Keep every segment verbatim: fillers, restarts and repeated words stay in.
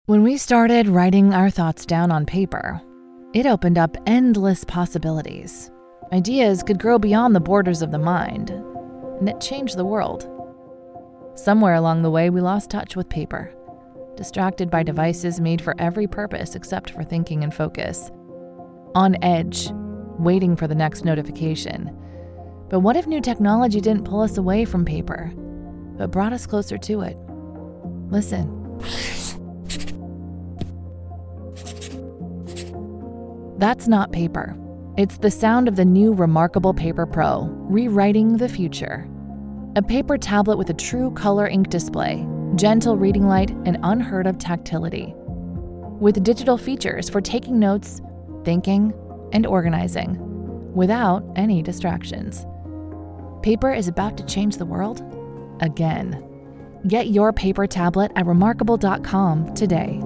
When we started writing our thoughts down on paper, it opened up endless possibilities. Ideas could grow beyond the borders of the mind, and it changed the world. Somewhere along the way, we lost touch with paper, distracted by devices made for every purpose except for thinking and focus. On edge, waiting for the next notification. But what if new technology didn't pull us away from paper, but brought us closer to it? Listen. That's not paper. It's the sound of the new Remarkable Paper Pro, rewriting the future. A paper tablet with a true color ink display, gentle reading light, and unheard of tactility. With digital features for taking notes, thinking, and organizing, without any distractions. Paper is about to change the world again. Get your paper tablet at remarkable dot com today.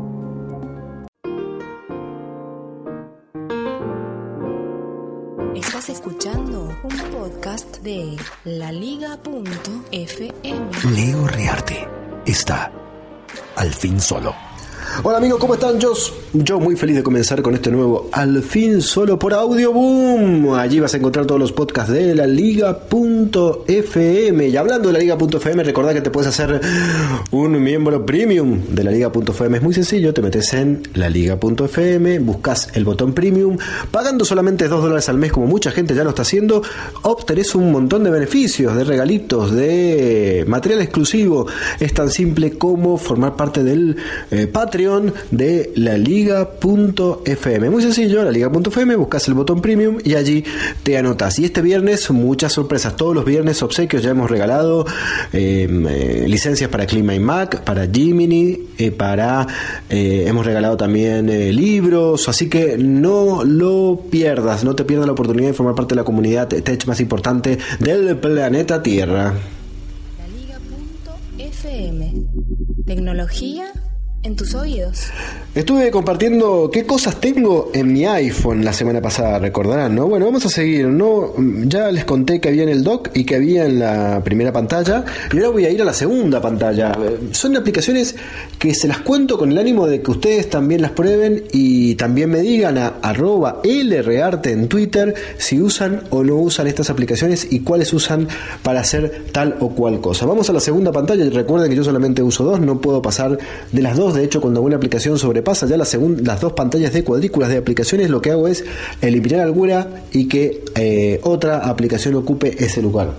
Estás escuchando un podcast de la liga punto efe eme. Leo Rearte está al fin solo. Hola amigos, ¿cómo están? Yo, yo muy feliz de comenzar con este nuevo Al fin solo por Audio Boom. Allí vas a encontrar todos los podcasts de la liga punto efe eme. Y hablando de la liga punto efe eme, recordá que te puedes hacer un miembro premium de la liga punto efe eme. Es muy sencillo, te metes en la liga punto efe eme, buscas el botón premium, pagando solamente dos dólares al mes, como mucha gente ya lo está haciendo, obtenés un montón de beneficios, de regalitos, de material exclusivo. Es tan simple como formar parte del eh, Patreon de la liga punto efe eme. Muy sencillo, la liga punto efe eme, buscas el botón premium y allí te anotas. Y este viernes muchas sorpresas, todos los viernes obsequios. Ya hemos regalado eh, eh, licencias para Clima y Mac, para Gemini, eh, para eh, hemos regalado también eh, libros, así que no lo pierdas, no te pierdas la oportunidad de formar parte de la comunidad tech más importante del planeta Tierra. La liga punto efe eme. Tecnología en tus oídos. Estuve compartiendo qué cosas tengo en mi iPhone la semana pasada, recordarán, ¿no? Bueno, vamos a seguir, ¿no? Ya les conté que había en el dock y que había en la primera pantalla, y ahora voy a ir a la segunda pantalla. Son aplicaciones que se las cuento con el ánimo de que ustedes también las prueben y también me digan a arroba lrearte en Twitter si usan o no usan estas aplicaciones y cuáles usan para hacer tal o cual cosa. Vamos a la segunda pantalla y recuerden que yo solamente uso dos, no puedo pasar de las dos. De hecho, cuando una aplicación sobrepasa ya la segun- las dos pantallas de cuadrículas de aplicaciones, lo que hago es eliminar alguna y que eh, otra aplicación ocupe ese lugar.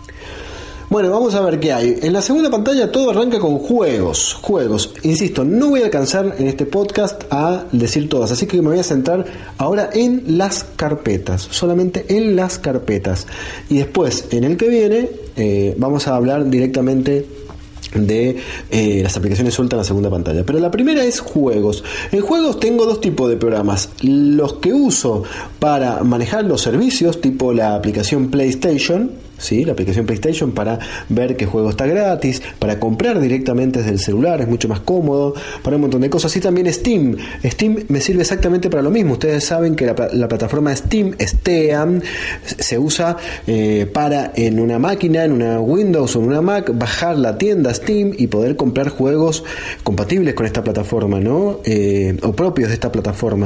Bueno, vamos a ver qué hay. En la segunda pantalla todo arranca con juegos. Juegos. Insisto, no voy a alcanzar en este podcast a decir todas, así que me voy a centrar ahora en las carpetas. Solamente en las carpetas. Y después, en el que viene, eh, vamos a hablar directamente de eh, las aplicaciones sueltas en la segunda pantalla. Pero la primera es juegos. En juegos tengo dos tipos de programas. Los que uso para manejar los servicios, tipo la aplicación PlayStation, ¿sí? La aplicación PlayStation para ver qué juego está gratis, para comprar directamente desde el celular, es mucho más cómodo, para un montón de cosas. Y también Steam. Steam me sirve exactamente para lo mismo. Ustedes saben que la, la plataforma Steam, Steam, se usa eh, para en una máquina, en una Windows o en una Mac, bajar la tienda Steam y poder comprar juegos compatibles con esta plataforma, ¿no? Eh, o propios de esta plataforma.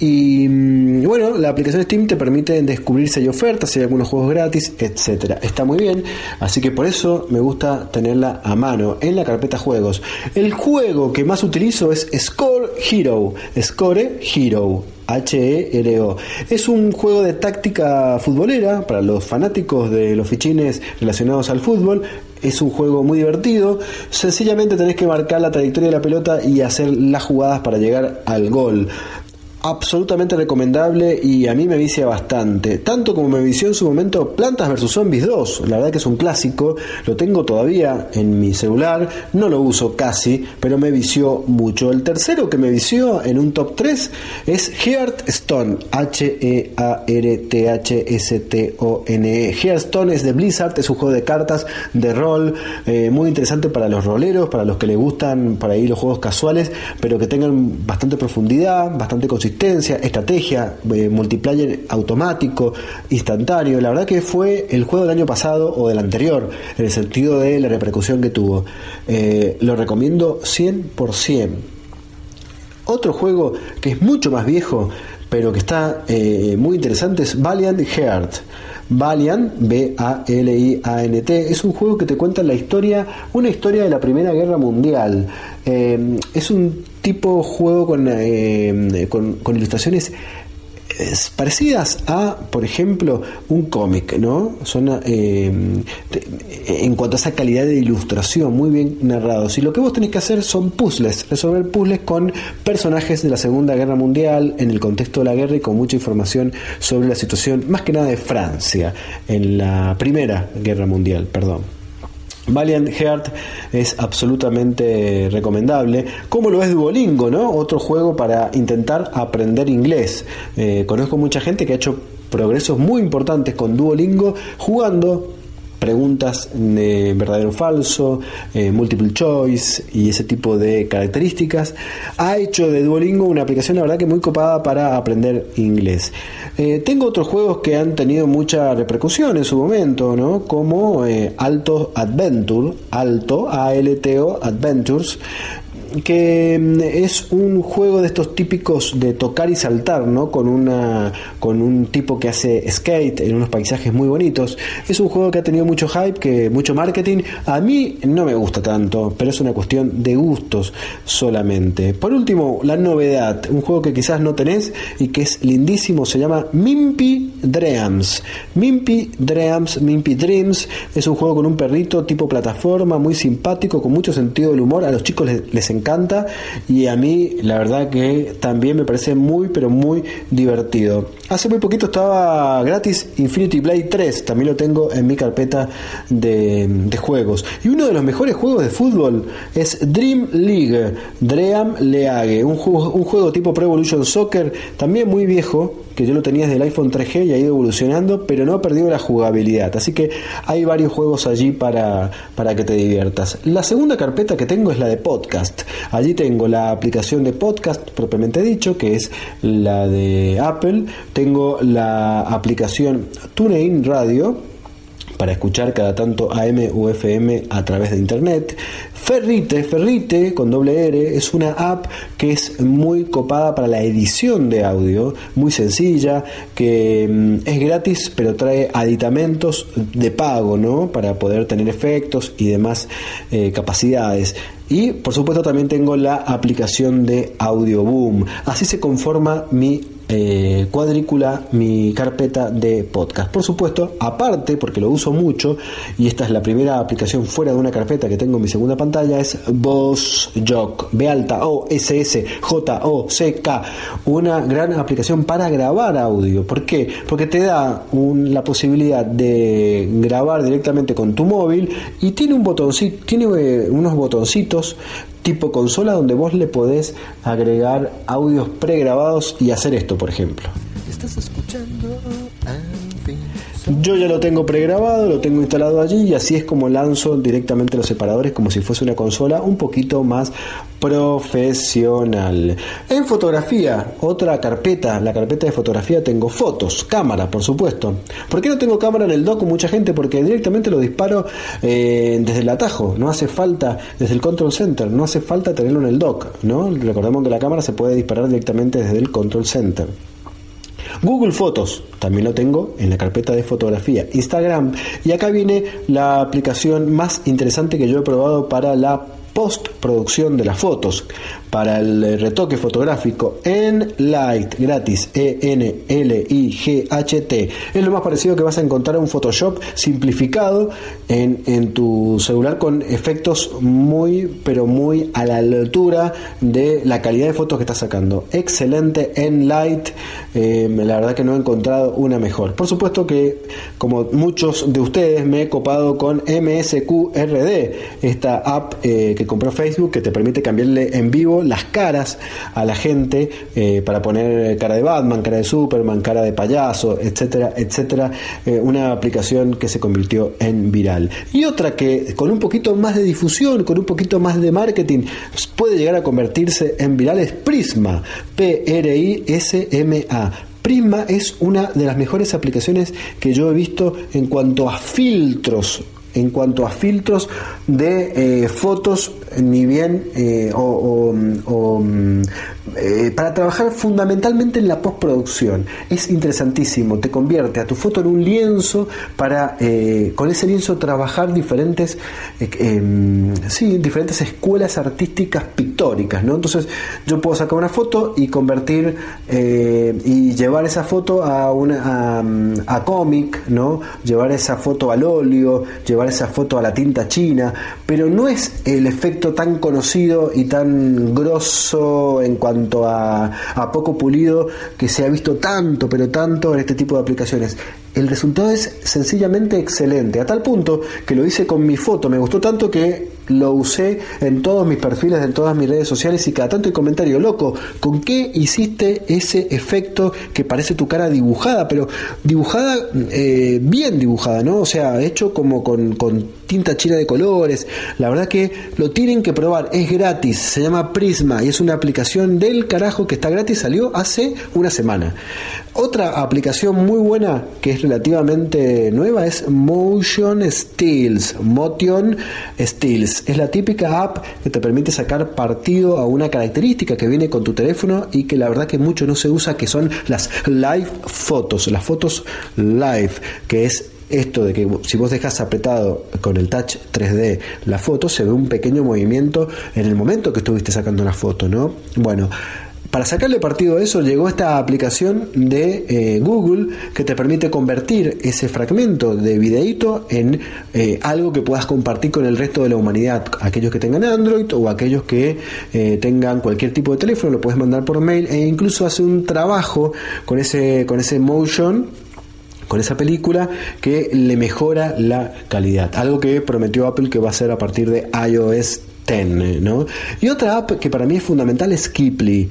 Y bueno, la aplicación Steam te permite descubrir si hay ofertas, si hay algunos juegos gratis, etcétera. Está muy bien, así que por eso me gusta tenerla a mano en la carpeta juegos. El juego que más utilizo es Score Hero. Score Hero. H E R O. Es un juego de táctica futbolera para los fanáticos de los fichines relacionados al fútbol. Es un juego muy divertido. Sencillamente tenés que marcar la trayectoria de la pelota y hacer las jugadas para llegar al gol. Absolutamente recomendable y a mí me vicia bastante, tanto como me vició en su momento Plantas versus. Zombies dos. La verdad que es un clásico, lo tengo todavía en mi celular, no lo uso casi, pero me vició mucho. El tercero que me vició en un top tres es Hearthstone, H E A R T H S T O N E. Hearthstone es de Blizzard, es un juego de cartas de rol, eh, muy interesante para los roleros, para los que les gustan para ir los juegos casuales, pero que tengan bastante profundidad, bastante consistencia, estrategia, eh, multiplayer automático, instantáneo. La verdad que fue el juego del año pasado o del anterior, en el sentido de la repercusión que tuvo. Eh, lo recomiendo cien por ciento. Otro juego que es mucho más viejo, pero que está eh, muy interesante, es Valiant Heart. Valiant, B A L I A N T, es un juego que te cuenta la historia, una historia de la Primera Guerra Mundial. Eh, es un tipo juego con, eh, con, con ilustraciones parecidas a, por ejemplo, un cómic, ¿no? Son eh, en cuanto a esa calidad de ilustración, muy bien narrados. Y lo que vos tenés que hacer son puzzles, resolver puzzles con personajes de la Segunda Guerra Mundial, en el contexto de la guerra y con mucha información sobre la situación, más que nada de Francia, en la Primera Guerra Mundial, perdón. Valiant Heart es absolutamente recomendable, como lo es Duolingo, ¿no? Otro juego para intentar aprender inglés. Eh, conozco mucha gente que ha hecho progresos muy importantes con Duolingo jugando preguntas de verdadero o falso, eh, multiple choice y ese tipo de características. Ha hecho de Duolingo una aplicación, la verdad, que muy copada para aprender inglés. Eh, tengo otros juegos que han tenido mucha repercusión en su momento, ¿no? Como eh, Alto Adventure, Alto, A L T O Adventures, que es un juego de estos típicos de tocar y saltar, ¿no? Con una con un tipo que hace skate en unos paisajes muy bonitos. Es un juego que ha tenido mucho hype, que mucho marketing. A mí no me gusta tanto, pero es una cuestión de gustos solamente. Por último, la novedad, un juego que quizás no tenés y que es lindísimo, se llama Mimpy Dreams. Mimpy Dreams, Mimpy Dreams es un juego con un perrito tipo plataforma, muy simpático, con mucho sentido del humor. A los chicos les, les encanta, y a mí la verdad que también me parece muy pero muy divertido. Hace muy poquito estaba gratis Infinity Blade tres, también lo tengo en mi carpeta de, de juegos. Y uno de los mejores juegos de fútbol es Dream League, Dream League, un juego, un juego tipo Pro Evolution Soccer, también muy viejo, que yo lo tenía desde el iPhone tres G y ha ido evolucionando, pero no ha perdido la jugabilidad. Así que hay varios juegos allí para, para que te diviertas. La segunda carpeta que tengo es la de podcast. Allí tengo la aplicación de podcast propiamente dicho, que es la de Apple. Tengo la aplicación TuneIn Radio, para escuchar cada tanto A M u F M a través de internet. Ferrite, Ferrite con doble R, es una app que es muy copada para la edición de audio, muy sencilla, que mm, es gratis, pero trae aditamentos de pago, ¿no? Para poder tener efectos y demás eh, capacidades. Y por supuesto también tengo la aplicación de Audioboom. Así se conforma mi eh, cuadrícula, mi carpeta de podcast. Por supuesto, aparte, porque lo uso mucho, y esta es la primera aplicación fuera de una carpeta que tengo en mi segunda pantalla, es VozJock, B alta O S S J O C K, una gran aplicación para grabar audio. ¿Por qué? Porque te da un, la posibilidad de grabar directamente con tu móvil, y tiene un botoncito, tiene eh, unos botoncitos tipo consola donde vos le podés agregar audios pregrabados y hacer esto, por ejemplo. ¿Estás escuchando? Yo ya lo tengo pregrabado, lo tengo instalado allí, y así es como lanzo directamente los separadores, como si fuese una consola un poquito más profesional. En fotografía, otra carpeta, la carpeta de fotografía, tengo fotos, cámara, por supuesto. ¿Por qué no tengo cámara en el dock con mucha gente? Porque directamente lo disparo eh, desde el atajo, no hace falta, desde el control center, no hace falta tenerlo en el dock, ¿no? Recordemos que la cámara se puede disparar directamente desde el control center. Google Fotos, también lo tengo en la carpeta de fotografía. Instagram, y acá viene la aplicación más interesante que yo he probado para la postproducción de las fotos, para el retoque fotográfico. Enlight, gratis, E N L I G H T. Es lo más parecido que vas a encontrar a un Photoshop simplificado en, en tu celular, con efectos muy, pero muy a la altura de la calidad de fotos que estás sacando. Excelente Enlight, eh, la verdad que no he encontrado una mejor. Por supuesto que, como muchos de ustedes, me he copado con M S Q R D, esta app eh, que compró Facebook, que te permite cambiarle en vivo las caras a la gente, eh, para poner cara de Batman, cara de Superman, cara de payaso, etcétera, etcétera. Eh, una aplicación que se convirtió en viral. Y otra que con un poquito más de difusión, con un poquito más de marketing, puede llegar a convertirse en viral, es Prisma, P R I S M A. Prisma es una de las mejores aplicaciones que yo he visto en cuanto a filtros en cuanto a filtros de eh, fotos ni bien eh, o, o, o eh, para trabajar fundamentalmente en la postproducción. Es interesantísimo, te convierte a tu foto en un lienzo para eh, con ese lienzo trabajar diferentes eh, eh, sí, diferentes escuelas artísticas pictóricas, ¿no? Entonces yo puedo sacar una foto y convertir eh, y llevar esa foto a una a, a cómic, ¿no? Llevar esa foto al óleo, llevar esa foto a la tinta china, pero no es el efecto tan conocido y tan grosso en cuanto a, a poco pulido que se ha visto tanto, pero tanto en este tipo de aplicaciones. El resultado es sencillamente excelente, a tal punto que lo hice con mi foto, me gustó tanto que lo usé en todos mis perfiles, en todas mis redes sociales, y cada tanto hay comentario: loco, ¿con qué hiciste ese efecto que parece tu cara dibujada? Pero dibujada, eh, bien dibujada, ¿no? O sea, hecho como con, con tinta china de colores. La verdad que lo tienen que probar, es gratis, se llama Prisma y es una aplicación del carajo que está gratis, salió hace una semana. Otra aplicación muy buena que es relativamente nueva es Motion Stills. Motion Stills es la típica app que te permite sacar partido a una característica que viene con tu teléfono y que la verdad que mucho no se usa, que son las live fotos, las fotos live, que es esto de que si vos dejas apretado con el touch tres D la foto, se ve un pequeño movimiento en el momento que estuviste sacando la foto, ¿no? Bueno, para sacarle partido a eso llegó esta aplicación de eh, Google que te permite convertir ese fragmento de videíto en eh, algo que puedas compartir con el resto de la humanidad. Aquellos que tengan Android o aquellos que eh, tengan cualquier tipo de teléfono, lo puedes mandar por mail, e incluso hace un trabajo con ese, con ese motion, con esa película, que le mejora la calidad. Algo que prometió Apple que va a hacer a partir de iOS diez, ¿no? Y otra app que para mí es fundamental es Keeply,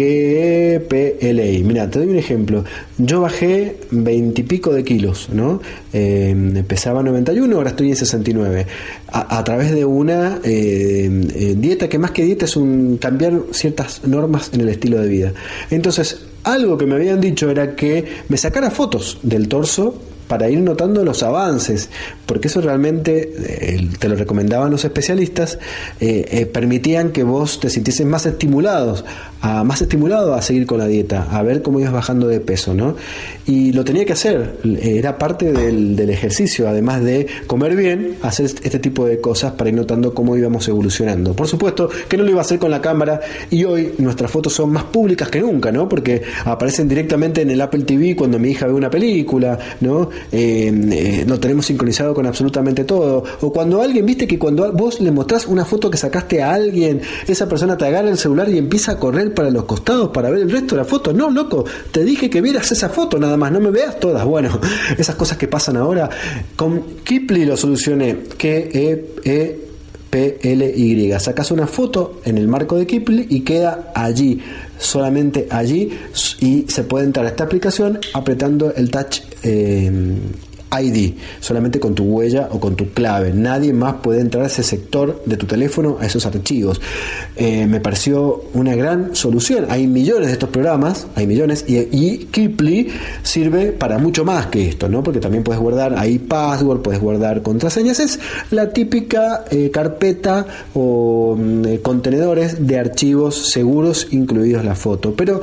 K P L I. Mira, te doy un ejemplo. Yo bajé veintipico de kilos, ¿no? Eh, pesaba noventa y uno, ahora estoy en sesenta y nueve. A, a través de una eh, eh, dieta que más que dieta es un cambiar ciertas normas en el estilo de vida. Entonces, algo que me habían dicho era que me sacara fotos del torso para ir notando los avances, porque eso realmente eh, te lo recomendaban los especialistas, eh, eh, permitían que vos te sintieses más estimulados, a, más estimulado a seguir con la dieta, a ver cómo ibas bajando de peso, ¿no? Y lo tenía que hacer, era parte del, del ejercicio, además de comer bien, hacer este tipo de cosas para ir notando cómo íbamos evolucionando. Por supuesto que no lo iba a hacer con la cámara, y hoy nuestras fotos son más públicas que nunca, ¿no? Porque aparecen directamente en el Apple T V cuando mi hija ve una película, ¿no? Eh, eh, lo tenemos sincronizado con absolutamente todo. O cuando alguien, viste que cuando vos le mostrás una foto que sacaste a alguien, esa persona te agarra el celular y empieza a correr para los costados para ver el resto de la foto. No, loco, te dije que vieras esa foto nada más, no me veas todas. Bueno, esas cosas que pasan ahora. Con Keeply lo solucioné. Que E E P L Y. Sacas una foto en el marco de Keeply y queda allí, solamente allí, y se puede entrar a esta aplicación apretando el touch eh, I D, solamente con tu huella o con tu clave. Nadie más puede entrar a ese sector de tu teléfono, a esos archivos. Eh, me pareció una gran solución. Hay millones de estos programas, hay millones, y, y Keeply sirve para mucho más que esto, ¿no? Porque también puedes guardar ahí password, puedes guardar contraseñas. Es la típica eh, carpeta o eh, contenedores de archivos seguros, incluidos la foto. Pero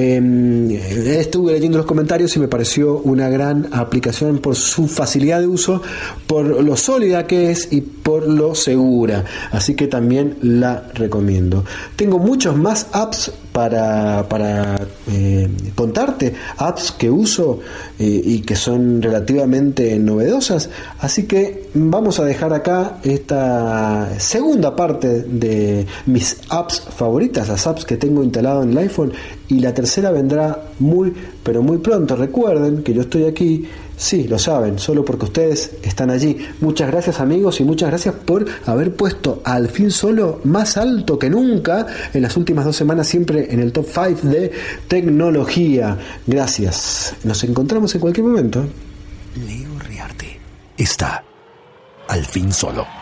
eh, estuve leyendo los comentarios y me pareció una gran aplicación por su facilidad de uso, por lo sólida que es y por lo segura, así que también la recomiendo. Tengo muchos más apps para, para eh, contarte, apps que uso eh, y que son relativamente novedosas, así que vamos a dejar acá esta segunda parte de mis apps favoritas, las apps que tengo instalado en el iPhone, y la tercera vendrá muy pero muy pronto. Recuerden que yo estoy aquí, sí, lo saben, solo porque ustedes están allí. Muchas gracias, amigos, y muchas gracias por haber puesto Al Fin Solo más alto que nunca en las últimas dos semanas, siempre en el top cinco de tecnología. Gracias. Nos encontramos en cualquier momento. Leo Rearte está Al Fin Solo.